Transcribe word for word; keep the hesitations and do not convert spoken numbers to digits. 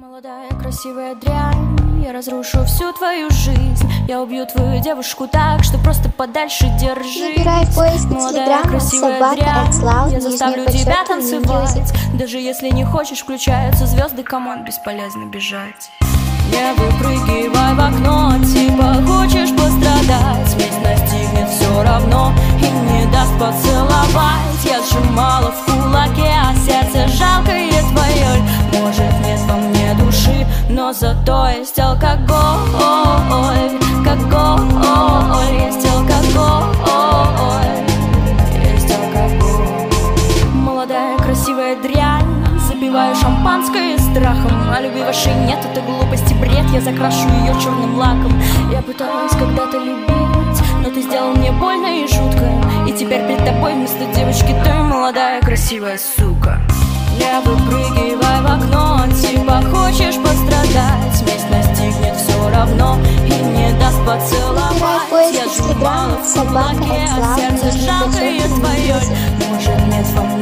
Молодая красивая дрянь, я разрушу всю твою жизнь. Я убью твою девушку так, что просто подальше держись. Набирай в поиск Молодая красивая дрянь, я заставлю тебя танцевать. Даже если не хочешь, включаются звезды, камон, бесполезно бежать. Не выпрыгивай в окно, типа хочешь пострадать. Месть настигнет все равно и не даст поцеловать. Я сжимала в кулаке, а сердце жалкое твое. Может, нет во мне души, но зато есть алкоголь. Алкоголь, есть алкоголь. Есть алкоголь. Молодая красивая дрянь, запиваю шампанское страхом. А любви вашей нет, это глупость и бред. Я закрашу ее черным лаком. Я пыталась когда-то любить, но ты сделал мне больно и жутко. И теперь перед тобой вместо девочки ты молодая красивая сука. Не выпрыгивай в окно, типа хочешь пострадать. Месть настигнет все равно и не даст поцеловать. Я сжимала в кулаке, а сердце жалкое твое. Может, нет во мне